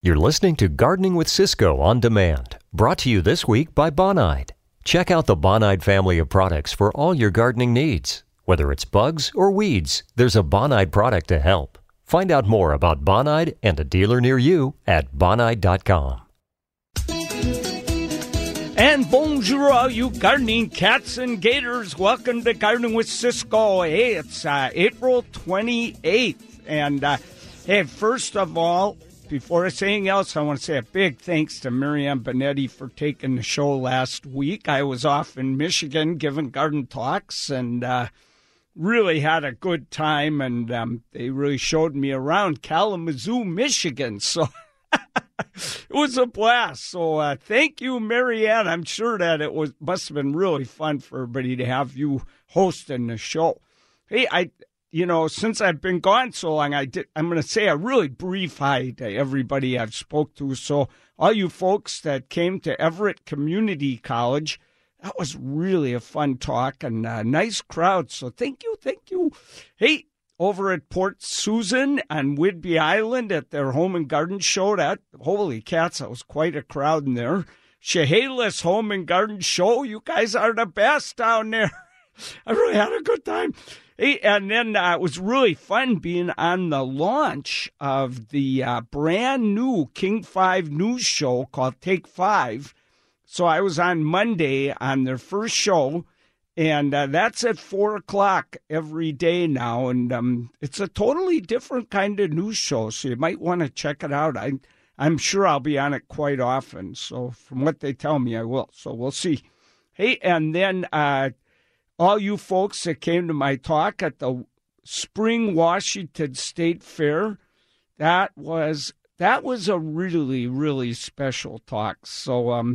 You're listening to Gardening with Cisco on Demand, brought to you this week by Bonide. Check out the Bonide family of products for all your gardening needs. Whether it's bugs or weeds, there's a Bonide product to help. Find out more about Bonide and a dealer near you at bonide.com. And bonjour, all you gardening cats and gators. Welcome to Gardening with Cisco. Hey, it's April 28th. And, hey, first of all, before I say anything else, I want to say a big thanks to Marianne Benetti for taking the show last week. I was off in Michigan giving garden talks and really had a good time. And they really showed me around Kalamazoo, Michigan. So it was a blast. So thank you, Marianne. I'm sure that must have been really fun for everybody to have you hosting the show. Hey, since I've been gone so long, I'm going to say a really brief hi to everybody I've spoke to. So all you folks that came to Everett Community College, that was really a fun talk and a nice crowd. So thank you. Hey, over at Port Susan on Whidbey Island at their Home and Garden Show, holy cats, that was quite a crowd in there. Chehalis Home and Garden Show, you guys are the best down there. I really had a good time. Hey, and then it was really fun being on the launch of the brand new King 5 news show called Take 5. So I was on Monday on their first show, and that's at 4 o'clock every day now. And it's a totally different kind of news show, so you might want to check it out. I'm sure I'll be on it quite often. So from what they tell me, I will. So we'll see. Hey, and then all you folks that came to my talk at the Spring Washington State Fair, that was a really, really special talk. So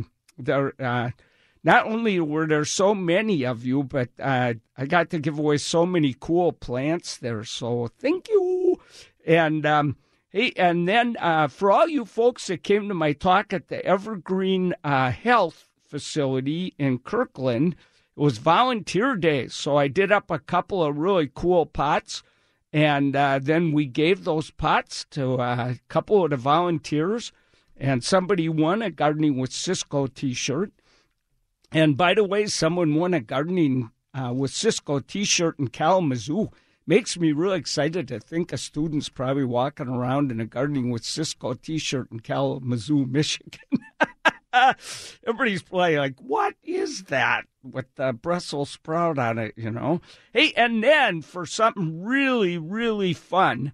not only were there so many of you, but I got to give away so many cool plants there. So thank you. And hey, and then for all you folks that came to my talk at the Evergreen Health Facility in Kirkland, it was volunteer day, so I did up a couple of really cool pots, and then we gave those pots to a couple of the volunteers, and somebody won a Gardening with Cisco T-shirt. And by the way, someone won a Gardening with Cisco T-shirt in Kalamazoo. Makes me really excited to think a student's probably walking around in a Gardening with Cisco T-shirt in Kalamazoo, Michigan. Everybody's probably like, what is that with the Brussels sprout on it, Hey, and then for something really, really fun,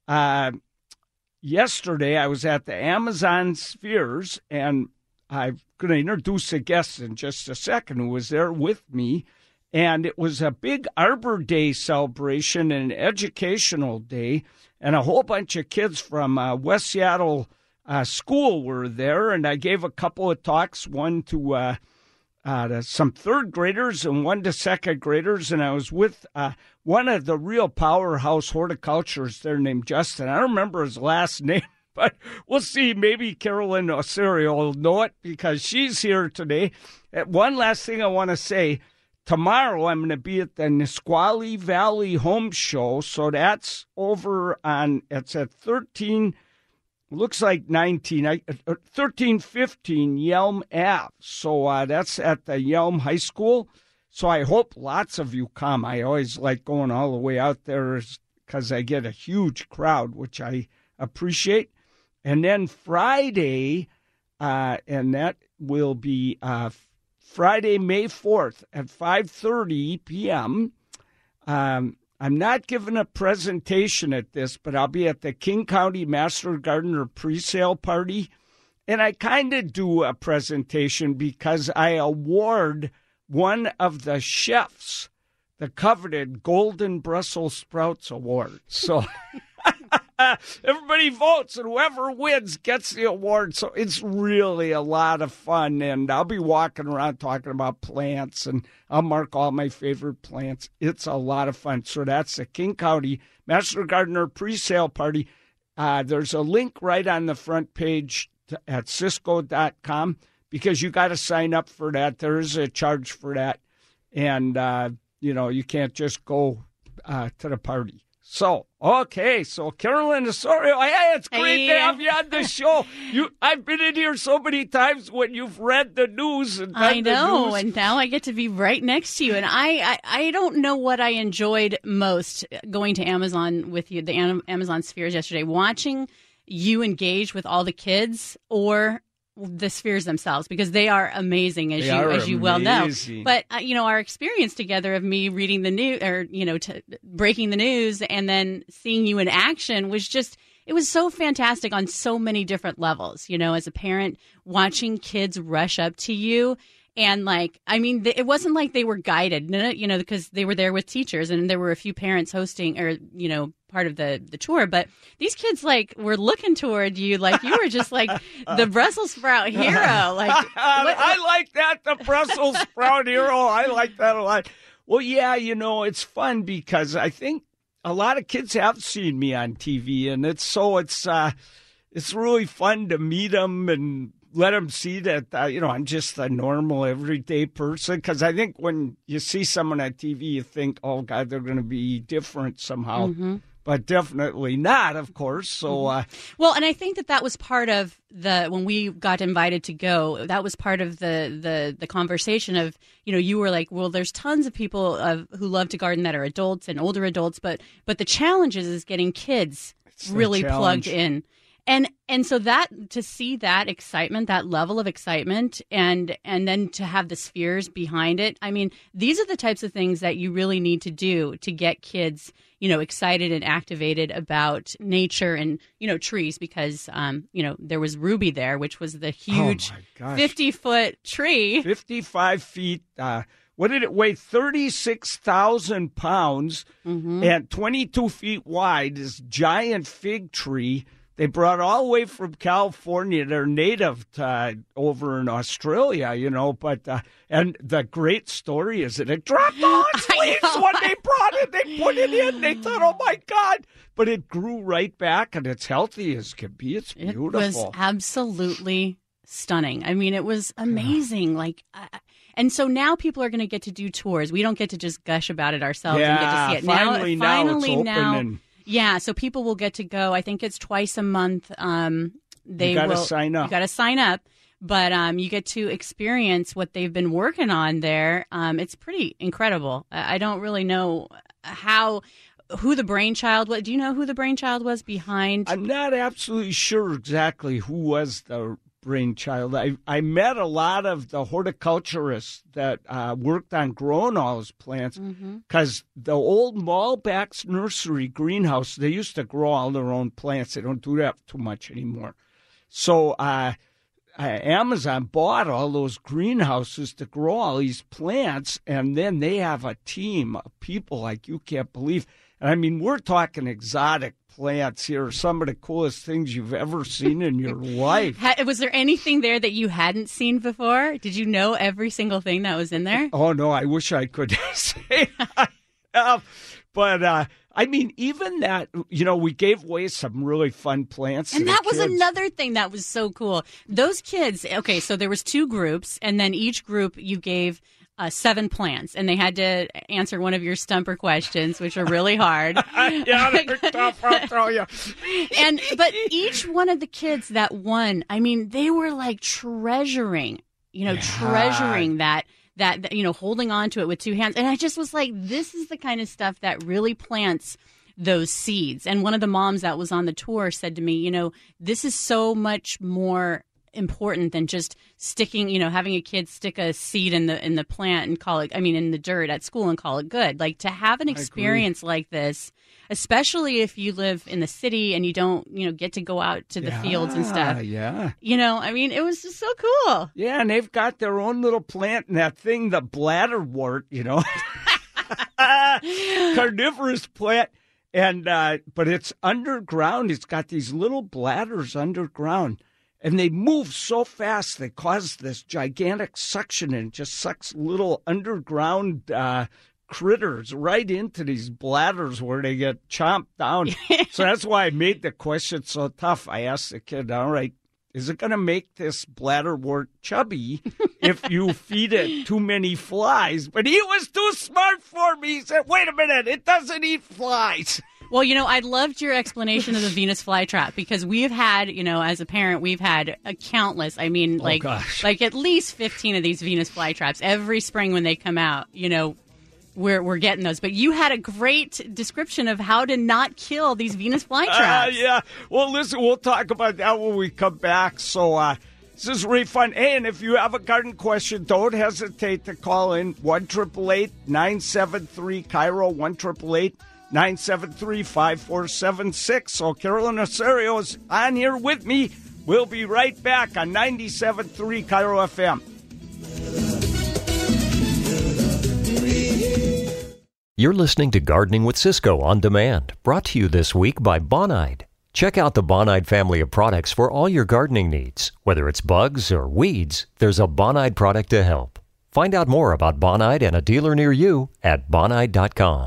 yesterday I was at the Amazon Spheres, and I'm going to introduce a guest in just a second who was there with me, and it was a big Arbor Day celebration and educational day, and a whole bunch of kids from West Seattle school were there, and I gave a couple of talks, one to some third graders and one to second graders, and I was with one of the real powerhouse horticulturists there named Justin. I don't remember his last name, but we'll see. Maybe Carolyn Osorio will know it because she's here today. One last thing I want to say. Tomorrow I'm going to be at the Nisqually Valley Home Show, so that's over it's at 13... Looks like 1315 Yelm Ave. So that's at the Yelm High School. So I hope lots of you come. I always like going all the way out there because I get a huge crowd, which I appreciate. And then Friday, and that will be Friday, May 4th at 5:30 p.m., I'm not giving a presentation at this, but I'll be at the King County Master Gardener pre-sale party, and I kind of do a presentation because I award one of the chefs the coveted Golden Brussels Sprouts Award. So everybody votes, and whoever wins gets the award. So it's really a lot of fun, and I'll be walking around talking about plants, and I'll mark all my favorite plants. It's a lot of fun. So that's the King County Master Gardener pre-sale party. There's a link right on the front page at Cisco.com because you got to sign up for that. There is a charge for that, and you can't just go to the party. So, okay, so Carolyn Osorio, hey, it's great to have you on the show. I've been in here so many times when you've read the news. And I know, and now I get to be right next to you. And I don't know what I enjoyed most going to Amazon with you, the Amazon Spheres yesterday, watching you engage with all the kids or the spheres themselves, because they are amazing, as you well know. But our experience together of me reading the news, or breaking the news, and then seeing you in action was just, it was so fantastic on so many different levels. As a parent, watching kids rush up to you. And it wasn't like they were guided, because they were there with teachers, and there were a few parents hosting or, part of the tour. But these kids were looking toward you like you were just like the Brussels sprout hero. I like that, the Brussels sprout hero. I like that a lot. Well, yeah, it's fun because I think a lot of kids have seen me on TV, and it's really fun to meet them and let them see that, I'm just a normal, everyday person. Because I think when you see someone on TV, you think, oh, God, they're going to be different somehow. Mm-hmm. But definitely not, of course. So, well, and I think that was part of when we got invited to go, that was part of the conversation of, you were like, well, there's tons of people who love to garden that are adults and older adults, but the challenge is getting kids really plugged in. And so that, to see that excitement, that level of excitement, and then to have the spheres behind it, these are the types of things that you really need to do to get kids, excited and activated about nature and, trees, because, there was Ruby there, which was the huge 50-foot tree. 55 feet. What did it weigh? 36,000 pounds and 22 feet wide, this giant fig tree. They brought all the way from California. They're native to, over in Australia, but and the great story is that it dropped all its leaves when they brought it. They put it in. They thought, oh, my God. But it grew right back, and it's healthy as can be. It's beautiful. It was absolutely stunning. It was amazing. And so now people are going to get to do tours. We don't get to just gush about it ourselves and get to see it. Finally now it's open. Yeah, so people will get to go. I think it's twice a month. You got to sign up. You got to sign up, but you get to experience what they've been working on there. It's pretty incredible. I don't really know who the brainchild was. Do you know who the brainchild was behind? I'm not absolutely sure exactly who was the brainchild. I met a lot of the horticulturists that worked on growing all those plants, because the old Malbach's nursery greenhouse, they used to grow all their own plants. They don't do that too much anymore. So Amazon bought all those greenhouses to grow all these plants, and then they have a team of people like you can't believe. And we're talking exotic plants here, some of the coolest things you've ever seen in your life. Was there anything there that you hadn't seen before? Did you know every single thing that was in there? Oh, no, I wish I could say I have. But, even that, we gave away some really fun plants. And that was another thing that was so cool. Those kids, okay, so there was 2 groups, and then each group you gave 7 plants, and they had to answer one of your stumper questions, which are really hard. Yeah, they're tough, I'll tell you. But each one of the kids that won, they were treasuring, treasuring that, holding on to it with 2 hands. And I just was like, this is the kind of stuff that really plants those seeds. And one of the moms that was on the tour said to me, this is so much more important than just sticking, having a kid stick a seed in the plant and call it, in the dirt at school and call it good. To have an experience like this, especially if you live in the city and you don't, get to go out to the fields and stuff. Yeah. It was just so cool. Yeah, and they've got their own little plant and that thing, the bladderwort, carnivorous plant. And, but it's underground. It's got these little bladders underground. And they move so fast, they cause this gigantic suction, and it just sucks little underground critters right into these bladders where they get chomped down. So that's why I made the question so tough. I asked the kid, all right, is it going to make this bladderwort chubby if you feed it too many flies? But he was too smart for me. He said, wait a minute, it doesn't eat flies. Well, I loved your explanation of the Venus flytrap because we've had, as a parent, we've had a countless. I mean, like at least 15 of these Venus flytraps every spring when they come out. We're getting those. But you had a great description of how to not kill these Venus flytraps. Yeah. Well, listen, we'll talk about that when we come back. So this is really fun. Hey, and if you have a garden question, don't hesitate to call in 1-888-973-KIRO, 1-888-973-5476. So Carolyn Osorio is on here with me. We'll be right back on 97.3 KIRO FM. You're listening to Gardening with Cisco on Demand, brought to you this week by Bonide. Check out the Bonide family of products for all your gardening needs. Whether it's bugs or weeds, there's a Bonide product to help. Find out more about Bonide and a dealer near you at bonide.com.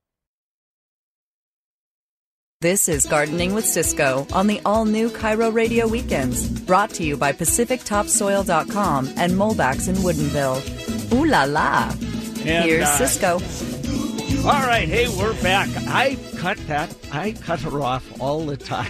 This is Gardening with Cisco on the all-new KIRO Radio Weekends, brought to you by PacificTopsoil.com and Molbach's in Woodinville. Ooh la la! Here's Cisco. All right, hey, we're back. I cut her off all the time.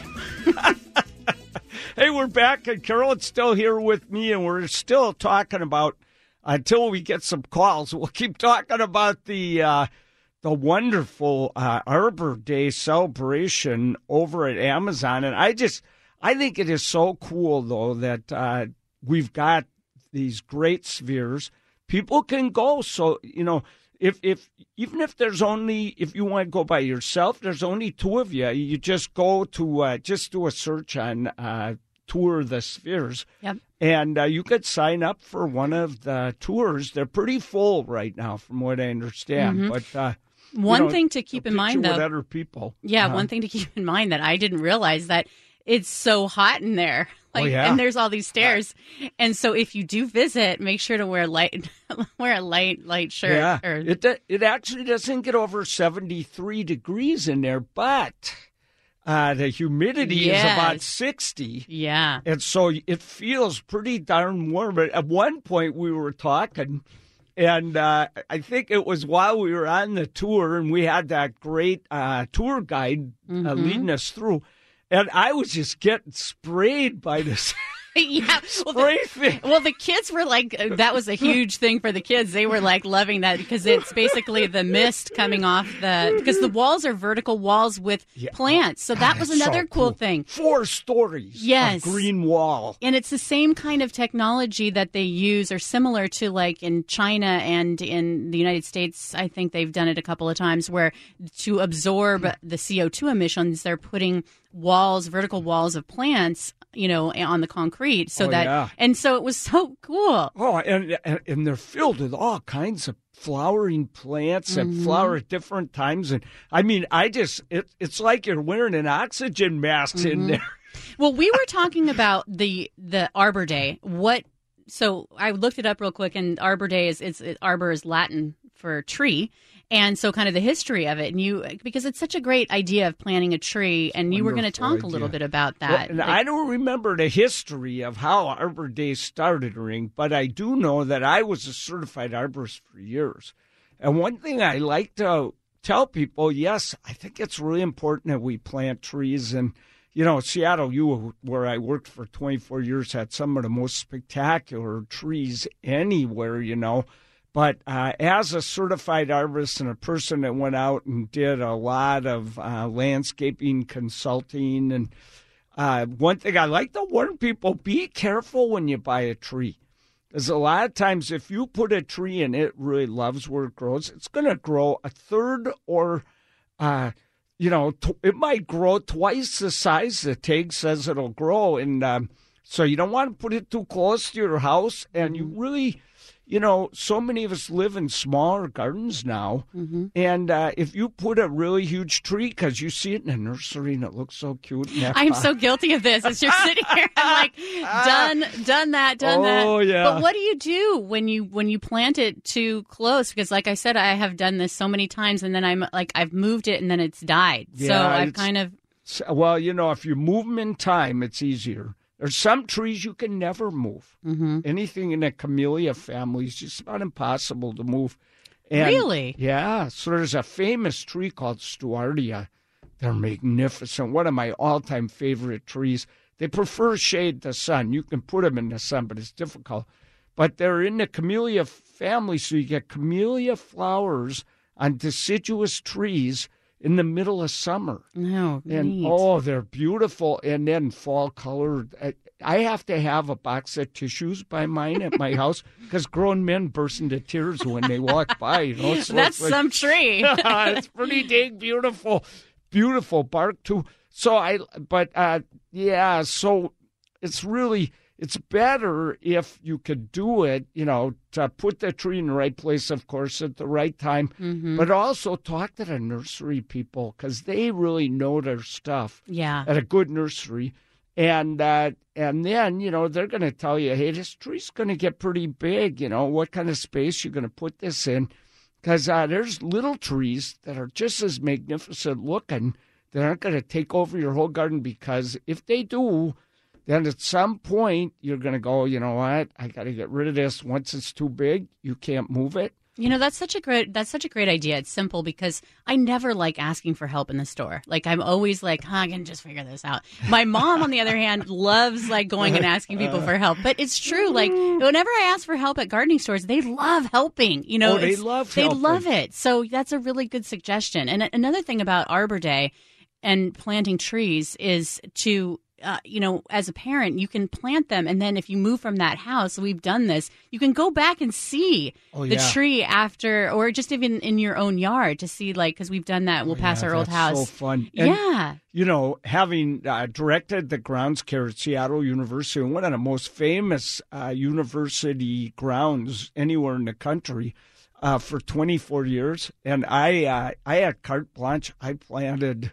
Hey, we're back, and Carolyn's still here with me, and we're still talking about, until we get some calls, we'll keep talking about the wonderful Arbor Day celebration over at Amazon. And I think it is so cool, though, that we've got these great spheres. People can go, so, if even if there's only, if you want to go by yourself, there's only two of you. You just go to just do a search on Tour the Spheres, yep. And you could sign up for one of the tours. They're pretty full right now, from what I understand. Mm-hmm. But one thing to keep in mind, though, with other people. Yeah, one thing to keep in mind that I didn't realize that it's so hot in there. And there's all these stairs. And so if you do visit, make sure to wear a light shirt. Yeah. It actually doesn't get over 73 degrees in there, but the humidity is about 60. Yeah. And so it feels pretty darn warm. But at one point we were talking, and I think it was while we were on the tour, and we had that great tour guide leading us through. And I was just getting sprayed by this spray thing. Well, the kids were like, that was a huge thing for the kids. They were like loving that because it's basically the mist coming off because the walls are vertical walls with plants. So that was another cool thing. 4 stories of green wall. And it's the same kind of technology that they use or similar to like in China and in the United States. I think they've done it a couple of times where to absorb the CO2 emissions, they're putting vertical walls of plants, on the concrete and so it was so cool. Oh, and they're filled with all kinds of flowering plants and flower at different times. And I mean, it's like you're wearing an oxygen mask in there. Well, we were talking about the Arbor Day. So I looked it up real quick, and Arbor Day Arbor is Latin for tree. And so kind of the history of it, and because it's such a great idea of planting a tree, and you were going to talk a little bit about that. Well, I don't remember the history of how Arbor Day started, Ring, but I do know that I was a certified arborist for years. And one thing I like to tell people, yes, I think it's really important that we plant trees. And, Seattle, where I worked for 24 years, had some of the most spectacular trees anywhere, But as a certified arborist and a person that went out and did a lot of landscaping consulting, and one thing I like to warn people, be careful when you buy a tree. Because a lot of times if you put a tree and it really loves where it grows, it's going to grow a third or, it might grow twice the size the tag says it'll grow. And so you don't want to put it too close to your house, and you really... so many of us live in smaller gardens now, and if you put a really huge tree, because you see it in a nursery and it looks so cute. I'm so guilty of this. As you're sitting here, I'm like, done that. Oh, yeah. But what do you do when you plant it too close? Because like I said, I have done this so many times, and then I've moved it and then it's died. Yeah, so I've kind of... Well, if you move them in time, it's easier. There's some trees you can never move. Anything in a camellia family is just about impossible to move. And, really? Yeah. So there's a famous tree called Stewartia They're magnificent. One of my all-time favorite trees. They prefer shade to sun. You can put them in the sun, but it's difficult. But they're in the camellia family, so you get camellia flowers on deciduous trees in the middle of summer. Oh, and neat. they're beautiful. And then fall colored. I have to have a box of tissues by mine at my house because grown men burst into tears when they walk by. So that's like, some tree. It's pretty dang beautiful. Beautiful bark too. So it's better if you could do it, to put the tree in the right place, of course, at the right time, but also talk to the nursery people because they really know their stuff. Yeah. At a good nursery. And then, they're going to tell you, hey, this tree's going to get pretty big, what kind of space you're going to put this in. Because there's little trees that are just as magnificent looking that aren't going to take over your whole garden because if they do, then at some point you're going to go, you know what, I got to get rid of this. Once it's too big, you can't move it. That's such a great idea. It's simple because I never like asking for help in the store. Like I'm always like, I can just figure this out. My mom, on the other hand, loves like going and asking people for help. But it's true. Like whenever I ask for help at gardening stores, they love helping. They love helping. They love it. So that's a really good suggestion. And another thing about Arbor Day and planting trees is to as a parent, you can plant them. And then if you move from that house, we've done this, you can go back and see the tree after, or just even in your own yard to see, because we've done that. We'll pass our old house. So fun. And, having directed the grounds care at Seattle University, one of the most famous university grounds anywhere in the country, for 24 years. And I had carte blanche. I planted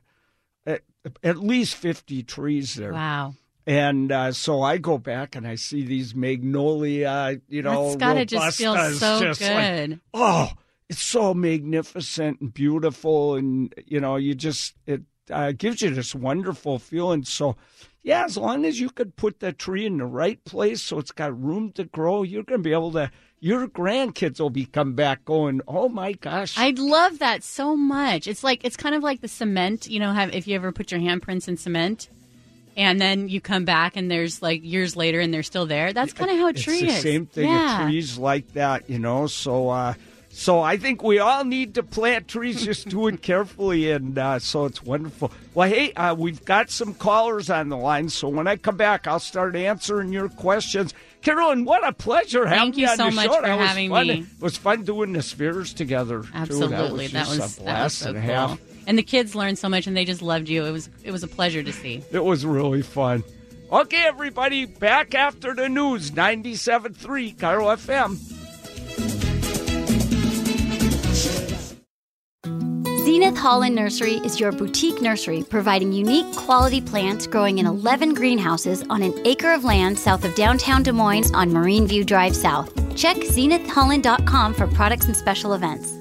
at least 50 trees there. Wow. And so I go back and I see these magnolia, That's gotta just feel so good. It's so magnificent and beautiful. And, it gives you this wonderful feeling. So, yeah, as long as you could put that tree in the right place so it's got room to grow, you're going to be able to, your grandkids will be come back going, oh, my gosh. I love that so much. It's kind of like the cement, if you ever put your handprints in cement and then you come back and there's years later and they're still there. That's kind of how a tree is. It's the same thing. Yeah. Trees like that, So I think we all need to plant trees, just do it carefully, and so it's wonderful. Well, hey, we've got some callers on the line, so when I come back, I'll start answering your questions. Carolyn, what a pleasure having you on the show. Thank you so much for having me. It was fun doing the spheres together. Absolutely. That was a blast so and a cool. half. And the kids learned so much, and they just loved you. It was a pleasure to see. It was really fun. Okay, everybody, back after the news, 97.3 Cairo FM. Zenith Holland Nursery is your boutique nursery providing unique quality plants growing in 11 greenhouses on an acre of land south of downtown Des Moines on Marine View Drive South. Check zenithholland.com for products and special events.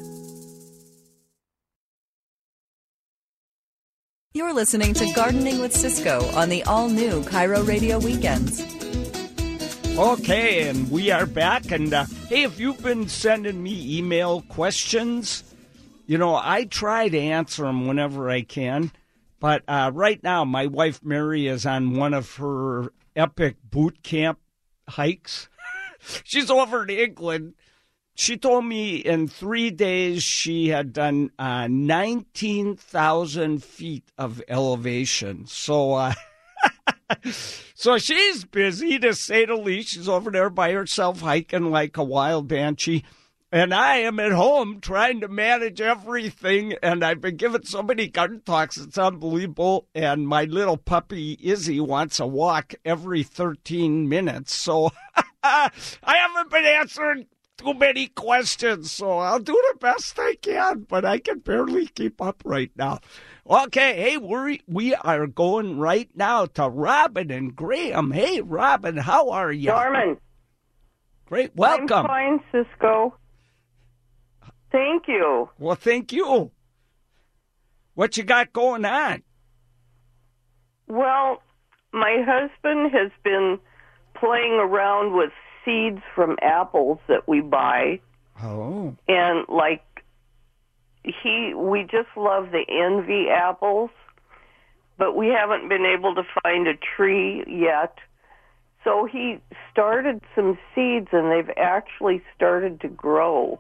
You're listening to Gardening with Cisco on the all-new Cairo Radio Weekends. Okay, and we are back. And, hey, if you've been sending me email questions, I try to answer them whenever I can. But right now, my wife, Mary, is on one of her epic boot camp hikes. She's over in England. She told me in 3 days she had done 19,000 feet of elevation. So so she's busy, to say the least. She's over there by herself hiking like a wild banshee. And I am at home trying to manage everything. And I've been given so many garden talks, it's unbelievable. And my little puppy, Izzy, wants a walk every 13 minutes. So I haven't been answering too many questions, so I'll do the best I can, but I can barely keep up right now. Okay, hey, we are going right now to Robin and Graham. Hey, Robin, how are you? Norman. Great, welcome. I'm fine, Cisco. Thank you. Well, thank you. What you got going on? Well, my husband has been playing around with seeds from apples that we buy. Oh. And we just love the Envy apples. but we haven't been able to find a tree yet. So he started some seeds, and they've actually started to grow.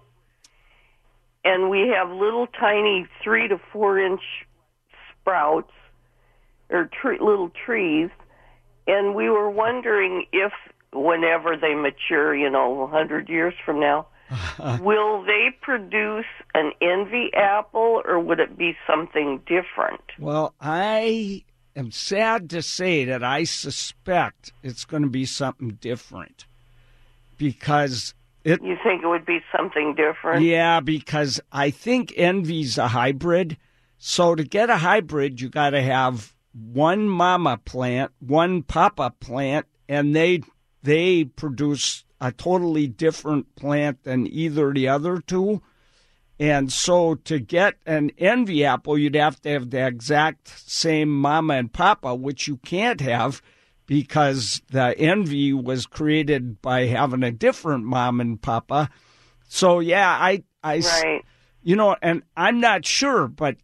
And we have little tiny 3 to 4 inch sprouts, or little trees. And we were wondering if, whenever they mature, 100 years from now, will they produce an envy apple, or would it be something different? Well, I am sad to say that I suspect it's going to be something different, because You think it would be something different? Yeah, because I think envy's a hybrid. So to get a hybrid, you got to have one mama plant, one papa plant, and they produce a totally different plant than either of the other two. And so to get an envy apple, you'd have to have the exact same mama and papa, which you can't have because the envy was created by having a different mom and papa. So, yeah, I right. And I'm not sure, but,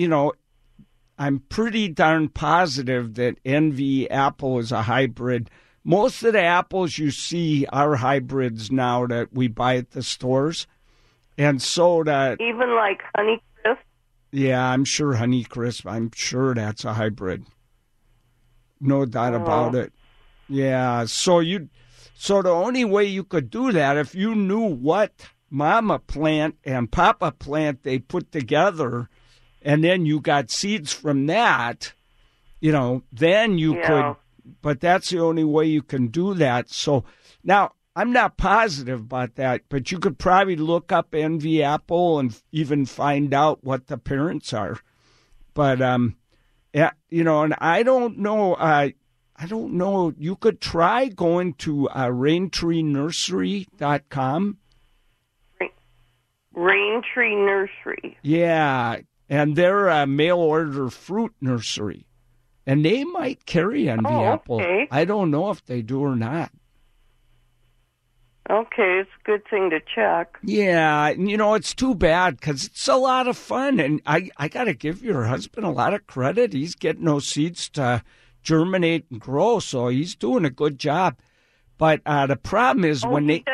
I'm pretty darn positive that envy apple is a hybrid. Most of the apples you see are hybrids now that we buy at the stores. And so that... Even like Honeycrisp? Yeah, I'm sure Honeycrisp, I'm sure that's a hybrid. No doubt about it. Yeah, so the only way you could do that, if you knew what mama plant and papa plant they put together, and then you got seeds from that, then you could... But that's the only way you can do that. So now, I'm not positive about that, but you could probably look up envy apple and even find out what the parents are. But, and I don't know. I don't know. You could try going to raintreenursery.com. Raintree Nursery. Yeah, and they're a mail-order fruit nursery. And they might carry envy apple. Okay. I don't know if they do or not. Okay, it's a good thing to check. Yeah, it's too bad because it's a lot of fun. And I got to give your husband a lot of credit. He's getting those seeds to germinate and grow, so he's doing a good job. But the problem is when they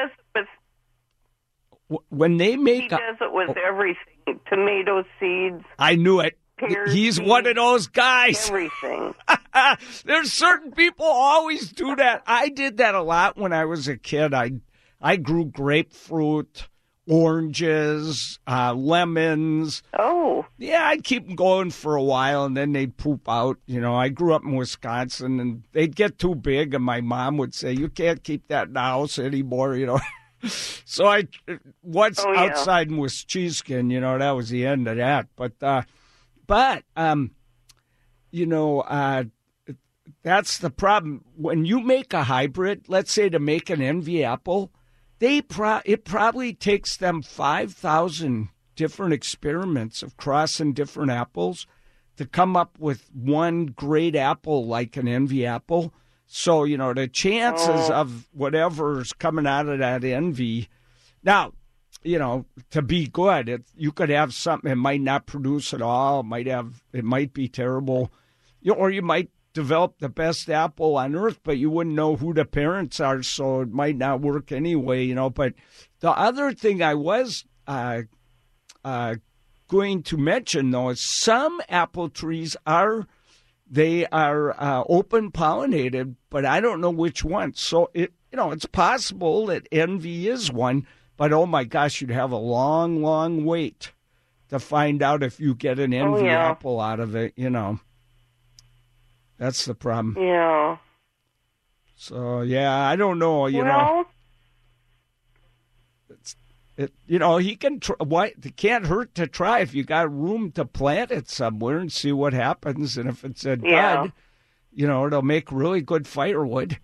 make... He does it with everything. Tomato seeds. I knew it. He's seeds, one of those guys. Everything. There's certain people always do that. I did that a lot when I was a kid. I grew grapefruit, oranges, lemons. Oh. Yeah, I'd keep them going for a while, and then they'd poop out. I grew up in Wisconsin, and they'd get too big, and my mom would say, "You can't keep that in the house anymore," So outside in Wisconsin, that was the end of that. But that's the problem. When you make a hybrid, let's say to make an envy apple, it probably takes them 5,000 different experiments of crossing different apples to come up with one great apple like an envy apple. So, the chances of whatever's coming out of that envy. Now, to be good, you could have something that might not produce at all. It might be terrible. Or you might develop the best apple on earth, but you wouldn't know who the parents are, so it might not work anyway, But the other thing I was going to mention, though, is some apple trees are open pollinated, but I don't know which one. So it's possible that envy is one, but oh my gosh, you'd have a long, long wait to find out if you get an envy apple out of it. That's the problem. Yeah. So I don't know. He can try. It can't hurt to try if you got room to plant it somewhere and see what happens. And if it's a dud, it'll make really good firewood.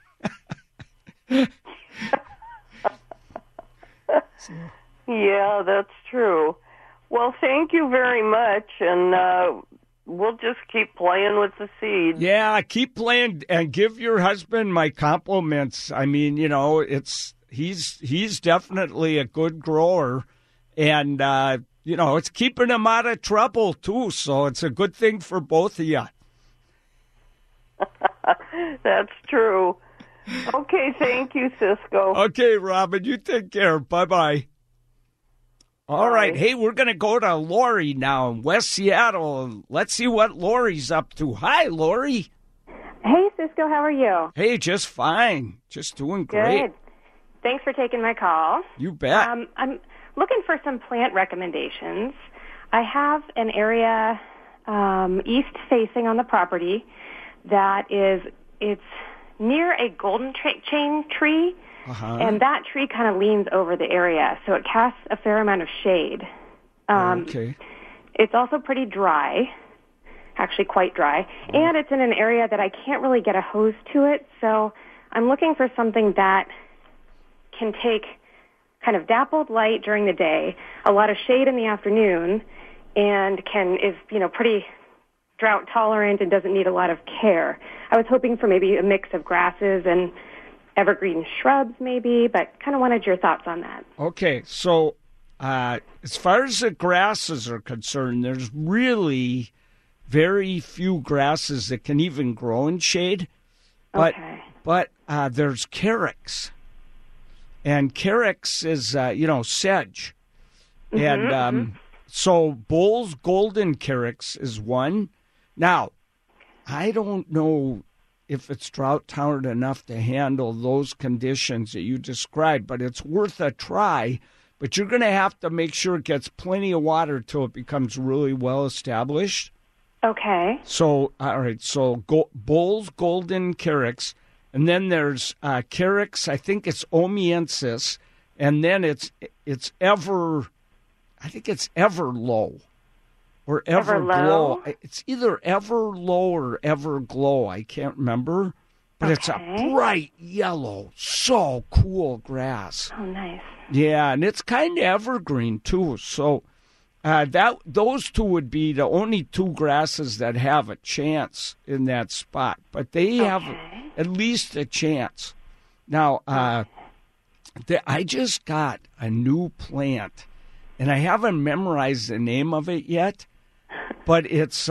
Yeah, that's true. Well, thank you very much, and we'll just keep playing with the seeds. Yeah, keep playing, and give your husband my compliments. I mean, he's definitely a good grower, and it's keeping him out of trouble too. So it's a good thing for both of you. That's true. Okay, thank you, Cisco. Okay, Robin, you take care. Bye-bye. All right. Hey, we're going to go to Lori now in West Seattle. Let's see what Lori's up to. Hi, Lori. Hey, Cisco, how are you? Hey, just fine. Just doing great. Good. Thanks for taking my call. You bet. I'm looking for some plant recommendations. I have an area east-facing on the property that it's near a golden chain tree, and that tree kind of leans over the area, so it casts a fair amount of shade. Okay. It's also pretty dry, actually quite dry, and it's in an area that I can't really get a hose to it, so I'm looking for something that can take kind of dappled light during the day, a lot of shade in the afternoon, and is pretty drought tolerant and doesn't need a lot of care. I was hoping for maybe a mix of grasses and evergreen shrubs maybe, but kind of wanted your thoughts on that. Okay, so as far as the grasses are concerned, there's really very few grasses that can even grow in shade. But there's carex. And carex is, sedge. And so Bull's golden carex is one. Now, I don't know if it's drought tolerant enough to handle those conditions that you described, but it's worth a try. But you're going to have to make sure it gets plenty of water till it becomes really well established. Okay. So, all right, so Bull's golden carex, and then there's carex, I think it's omiensis, and then it's Everlow or Everglow. It's either Everlow or Everglow. I can't remember. But it's a bright yellow, so cool grass. Oh, nice. Yeah, and it's kind of evergreen, too. So those two would be the only two grasses that have a chance in that spot. But they have at least a chance. Now, I just got a new plant, and I haven't memorized the name of it yet, but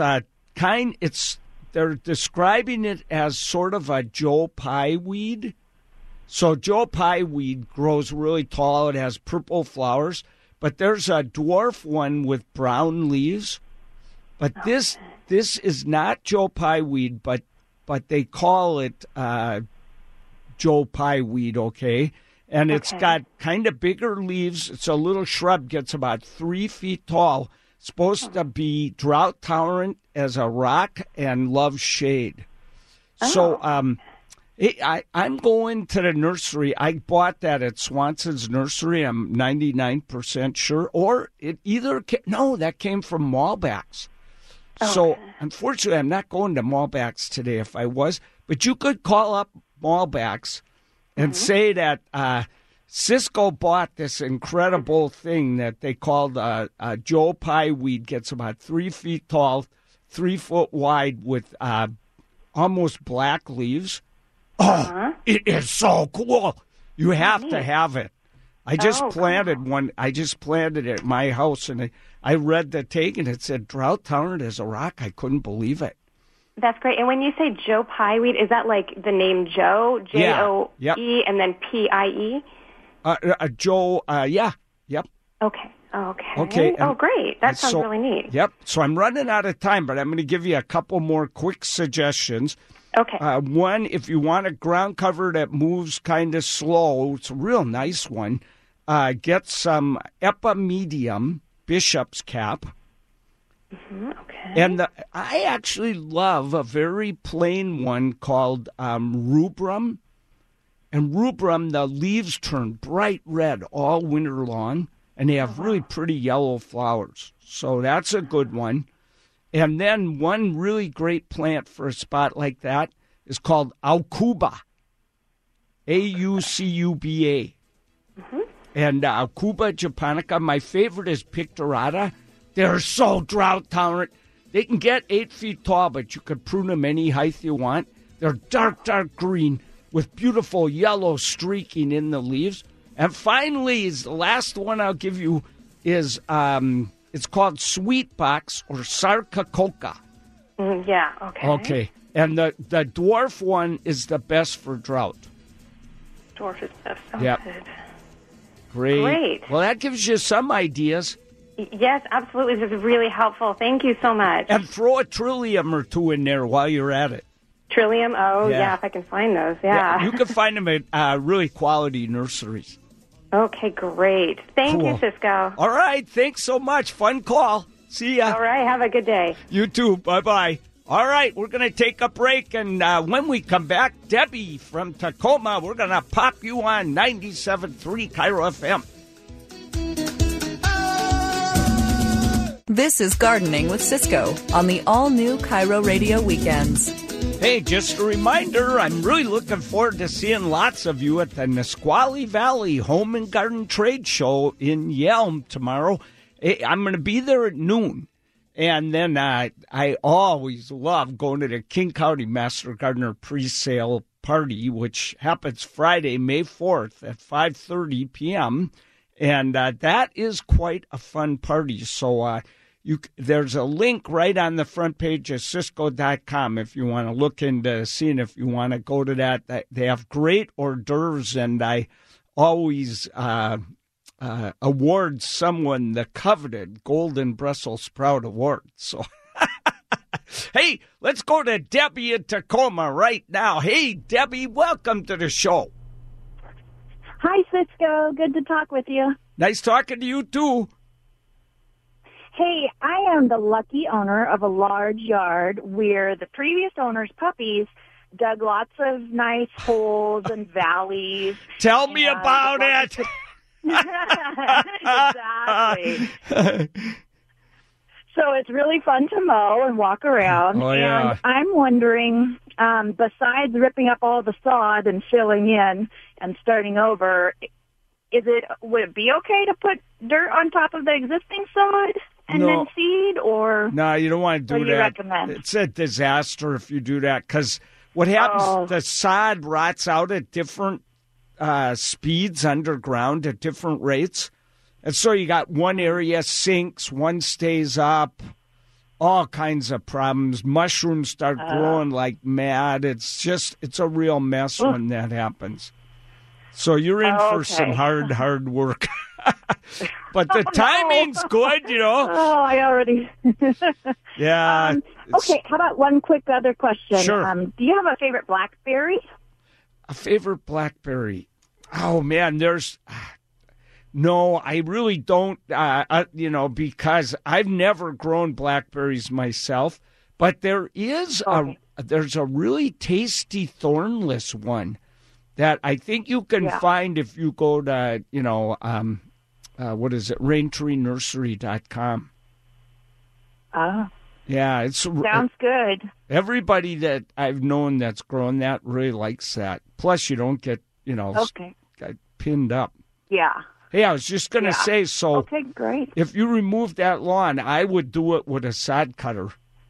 they're describing it as sort of a Joe Pye weed. So Joe Pye weed grows really tall. It has purple flowers, but there's a dwarf one with brown leaves. But this is not Joe Pye weed, but they call it Joe Pye weed, okay? And it's got kind of bigger leaves. It's a little shrub, gets about 3 feet tall. Supposed to be drought tolerant as a rock and loves shade. So I'm going to the nursery. I bought that at Swanson's Nursery. I'm 99% sure. Or it that came from Malbach's. So unfortunately, I'm not going to Malbach's today if I was. But you could call up Malbach's and say that Cisco bought this incredible thing that they called Joe Pye weed. Gets about 3 feet tall, 3 foot wide with almost black leaves. It is so cool. You have to have it. I just planted one. I just planted it at my house, and I read the take, and it said drought tolerant as a rock. I couldn't believe it. That's great. And when you say Joe Pye weed, is that like the name Joe, J-O-E, and then P-I-E? Joe, yep. Okay. Great. That sounds really neat. Yep. So I'm running out of time, but I'm going to give you a couple more quick suggestions. Okay. One, if you want a ground cover that moves kind of slow, it's a real nice one. Get some Epimedium bishop's cap. And I actually love a very plain one called rubrum. And rubrum, the leaves turn bright red all winter long, and they have really pretty yellow flowers. So that's a good one. And then one really great plant for a spot like that is called Aucuba, A-U-C-U-B-A. And Aucuba japonica, my favorite is Pictorata. They're so drought tolerant. They can get 8 feet tall, but you could prune them any height you want. They're dark, dark green with beautiful yellow streaking in the leaves. And finally, the last one I'll give you is it's called Sweet Box or Sarcococa. Okay. And the dwarf one is the best for drought. Dwarf is best. Oh, Yep. good. Great. Well, that gives you some ideas. Yes, absolutely. This is really helpful. Thank you so much. And throw a trillium or two in there while you're at it. Trillium? Oh, Yeah. yeah, if I can find those. Yeah. You can find them at really quality nurseries. Okay, great. Thank Cool. you, Cisco. All right. Thanks so much. Fun call. See ya. All right, have a good day. You too. Bye-bye. All right, we're going to take a break, and when we come back, Debbie from Tacoma, we're going to pop you on 97.3 KIRO FM. This is Gardening with Cisco on the all-new KIRO Radio Weekends. Hey, just a reminder, I'm really looking forward to seeing lots of you at the Nisqually Valley Home and Garden Trade Show in Yelm tomorrow. Hey, I'm going to be there at noon. And then I always love going to the King County Master Gardener pre-sale party, which happens Friday, May 4th at 5:30 p.m. And that is quite a fun party. So there's a link right on the front page of Cisco.com if you want to look into seeing if you want to go to that. They have great hors d'oeuvres, and I always award someone the coveted Golden Brussels Sprout Award. So, hey, let's go to Debbie in Tacoma right now. Hey, Debbie, welcome to the show. Hi, Cisco. Good to talk with you. Nice talking to you, too. Hey, I am the lucky owner of a large yard where the previous owner's puppies dug lots of nice holes and valleys. Tell me about it. Exactly. So it's really fun to mow and walk around. Oh, yeah. And I'm wondering, besides ripping up all the sod and filling in and starting over, would it be okay to put dirt on top of the existing sod and then seed, or no, you don't want to do what do that. you recommend? It's a disaster if you do that, because what happens, the sod rots out at different speeds underground at different rates. And so you got one area sinks, one stays up, all kinds of problems. Mushrooms start growing like mad. It's a real mess when that happens. So you're in for some hard work. But the timing's good, you know. Oh, I already... Yeah. Okay, how about one quick other question? Sure. Do you have a favorite blackberry? A favorite blackberry? Oh, man, no, I really don't, because I've never grown blackberries myself. But there is there's a really tasty thornless one that I think you can find if you go to, raintreenursery.com. Yeah, it sounds good. Everybody that I've known that's grown that really likes that. Plus, you don't get, pinned up. Yeah. Hey, I was just going to say, so okay, great. If you remove that lawn, I would do it with a sod cutter.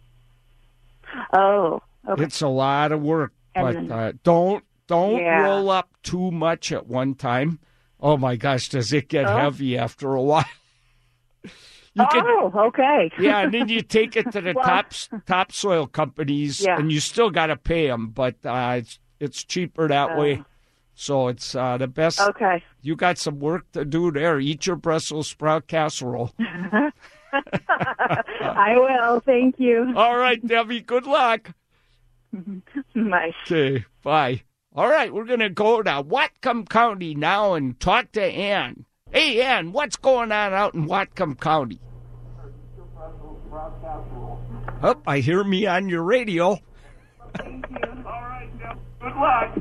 Oh, okay. It's a lot of work, but don't roll up too much at one time. Oh, my gosh, does it get heavy after a while? Okay. Yeah, and then you take it to the topsoil companies, and you still got to pay them, but it's cheaper that way. So it's the best. Okay. You got some work to do there. Eat your Brussels sprout casserole. I will. Thank you. All right, Debbie. Good luck. Bye. Okay, bye. All right, we're going to go to Whatcom County now and talk to Ann. Hey, Ann, what's going on out in Whatcom County? Oh, I hear me on your radio. Thank you. All right, Deb. Good luck.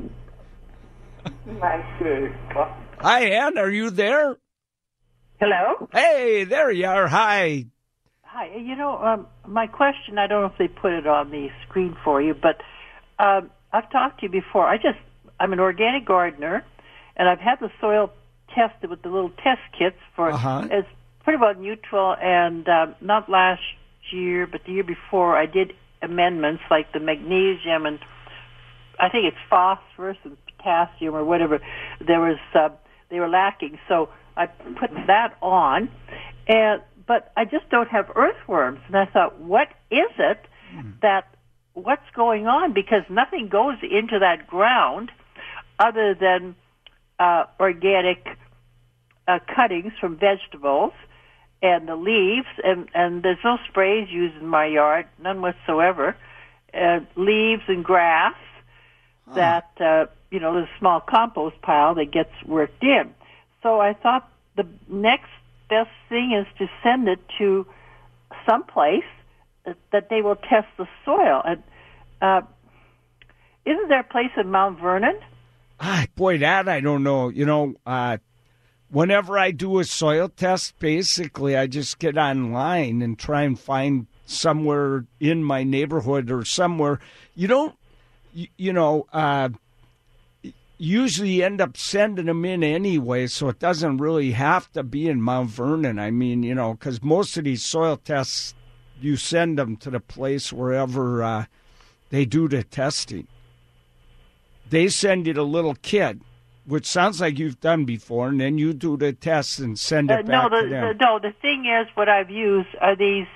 Okay. Hi, Ann. Are you there? Hello? Hey, there you are. Hi. Hi. My question, I don't know if they put it on the screen for you, but I've talked to you before. I'm an organic gardener, and I've had the soil tested with the little test kits for it's pretty well neutral, and not last year, but the year before, I did amendments like the magnesium and I think it's phosphorus and potassium or whatever. They were lacking, so I put that on, but I just don't have earthworms. And I thought, what is it that what's going on, because nothing goes into that ground other than organic cuttings from vegetables and the leaves, and there's no sprays used in my yard, none whatsoever. Leaves and grass that, there's a small compost pile that gets worked in. So I thought the next best thing is to send it to some place that they will test the soil. And isn't there a place in Mount Vernon? Boy, that I don't know. Whenever I do a soil test, basically I just get online and try and find somewhere in my neighborhood or somewhere. Usually you end up sending them in anyway, so it doesn't really have to be in Mount Vernon. I mean, because most of these soil tests, you send them to the place wherever they do the testing. They send you the little kit, which sounds like you've done before, and then you do the test and send it back to them. The thing is, what I've used are these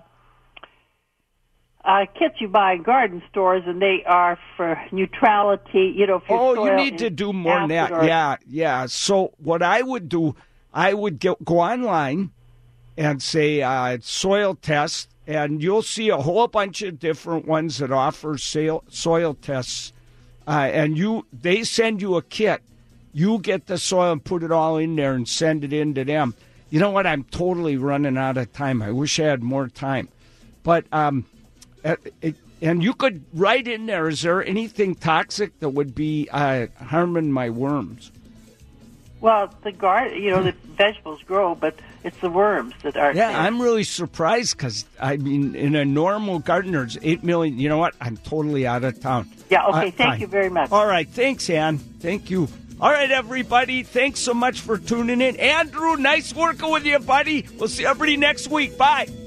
kits you buy in garden stores, and they are for neutrality, for soil. You need to do more than that. Yeah. So what I would do, I would go online and say soil test, and you'll see a whole bunch of different ones that offer soil tests, and they send you a kit. You get the soil and put it all in there and send it in to them. You know what? I'm totally running out of time. I wish I had more time. But and you could write in there, is there anything toxic that would be harming my worms? Well, the the vegetables grow, but it's the worms that are. Yeah, I'm really surprised because, in a normal garden, there's 8 million. You know what? I'm totally out of town. Yeah, okay. Thank you very much. All right. Thanks, Ann. Thank you. All right, everybody. Thanks so much for tuning in. Andrew, nice working with you, buddy. We'll see everybody next week. Bye.